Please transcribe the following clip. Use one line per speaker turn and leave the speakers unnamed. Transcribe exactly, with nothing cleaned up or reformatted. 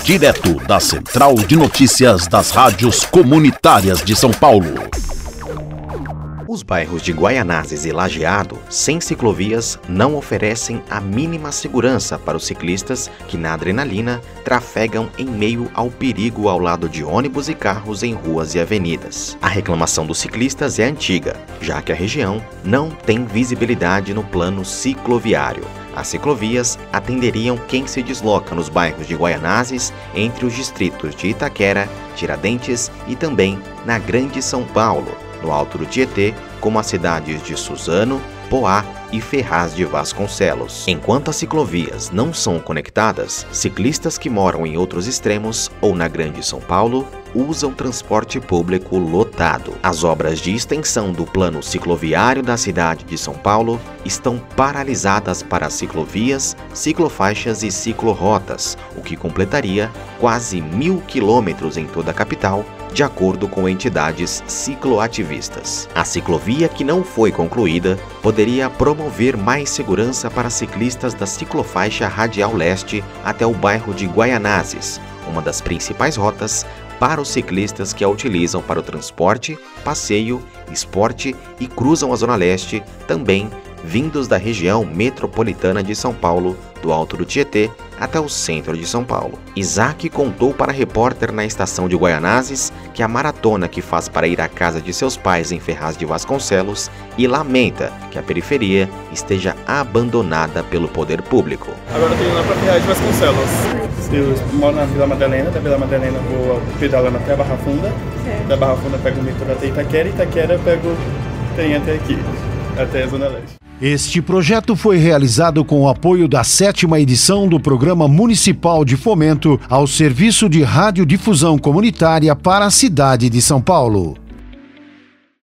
direto da Central de Notícias das Rádios Comunitárias de São Paulo.
Os bairros de Guaianazes e Lajeado, sem ciclovias, não oferecem a mínima segurança para os ciclistas que, na adrenalina, trafegam em meio ao perigo ao lado de ônibus e carros em ruas e avenidas. A reclamação dos ciclistas é antiga, já que a região não tem visibilidade no plano cicloviário. As ciclovias atenderiam quem se desloca nos bairros de Guaianazes, entre os distritos de Itaquera, Tiradentes e também na Grande São Paulo, no Alto do Tietê, como as cidades de Suzano, Poá e Ferraz de Vasconcelos. Enquanto as ciclovias não são conectadas, ciclistas que moram em outros extremos ou na Grande São Paulo usam transporte público lotado. As obras de extensão do plano cicloviário da cidade de São Paulo estão paralisadas para ciclovias, ciclofaixas e ciclorotas, o que completaria quase mil quilômetros em toda a capital, de acordo com entidades cicloativistas. A ciclovia que não foi concluída poderia promover mais segurança para ciclistas da ciclofaixa radial leste até o bairro de Guaianazes, uma das principais rotas para os ciclistas que a utilizam para o transporte, passeio, esporte e cruzam a Zona Leste, também vindos da região metropolitana de São Paulo, do Alto do Tietê até o centro de São Paulo. Isaac contou para a repórter na estação de Guaianazes que a maratona que faz para ir à casa de seus pais em Ferraz de Vasconcelos e lamenta que a periferia esteja abandonada pelo poder público.
Agora eu tô indo lá para Ferraz de Vasconcelos. Eu moro na Vila Madalena, da Vila Madalena vou pedalando até a Barra Funda, é. Da Barra Funda pego o metrô até Itaquera, Itaquera pego o trem até aqui, até a Zona Leste.
Este projeto foi realizado com o apoio da sétima edição do Programa Municipal de Fomento ao Serviço de Radiodifusão Comunitária para a cidade de São Paulo.